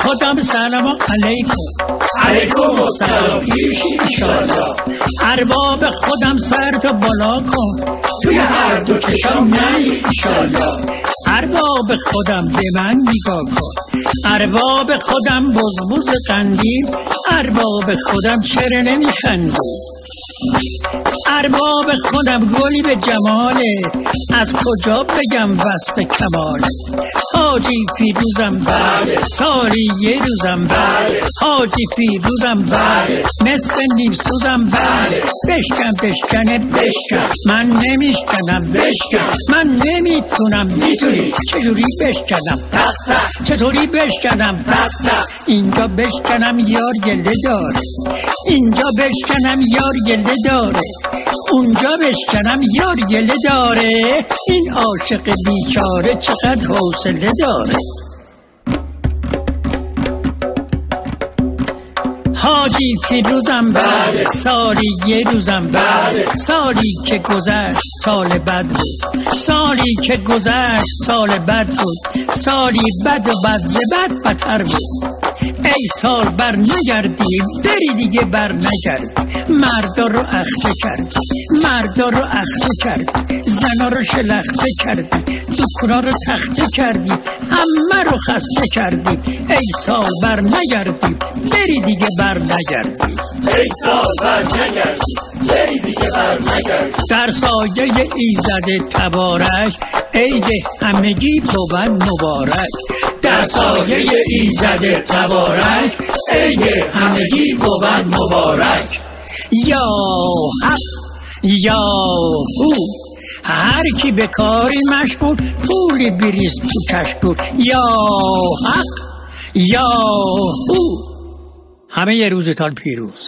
خودم سلام علیکم. علیکم السلام پیش ایشالله. ارباب خودم سرتو بالا کن، توی هر دو چشم نری ایشالله. ارباب خودم به من نگاه کن، ارباب خودم بزبز قندیل، ارباب خودم چرا نمیخندی؟ ارباب خودم گلی به جماله، از کجا بگم وصف کماله؟ حاجی فیروزم بله، سالی یه روزم بله، حاجی فیروزم بله، مثل نیمسوزم بله. بشکنه بشکن، من نمیشکنم بشکن، من نمیتونم میتونی. چجوری بشکنم؟ تق تق. چطوری بشکنم؟ تق تق. اینجا بشکنم یار گله داره، اینجا بشکنم یار گله داره، اونجا بشکنم یار گله داره. این عاشق بیچاره چقدر حوصله داره. حاجی فیروزم بله، سالی یه روزم بله، سالی که گذشت سال بد بود، سالی که گذشت سال بد بود، سالی بد و بد ز بد بدتر بود. ای سال بر نگردی بری دیگه بر نگردی، مردا رو اخته کردی، مردا رو اخته کردی، زنا رو شلخته کردی، دکونا رو تخته کردی، همه رو خسته کردی. ای سال بر نگردی بری دیگه بر نگردی، ای سال بر نگردی بری دیگه بر نگردی. در سایه ایزد تبارک عید همگی بود مبارک، در سایه ایزد تبارک عید همگی بود مبارک. یا حق یا هو، هر کی به کاری مشغول پولی بریز تو کشکول. یا حق یا هو. همه یه روزتان پیروز.